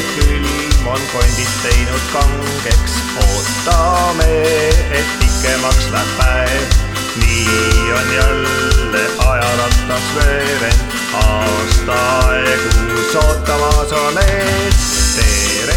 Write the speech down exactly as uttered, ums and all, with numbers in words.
külm on kondid teinud kangeks. Ootame, et pikemaks läheb päev. Nii on jälle ajarattas veerend. Aastaaegus ootamas on ees. Tere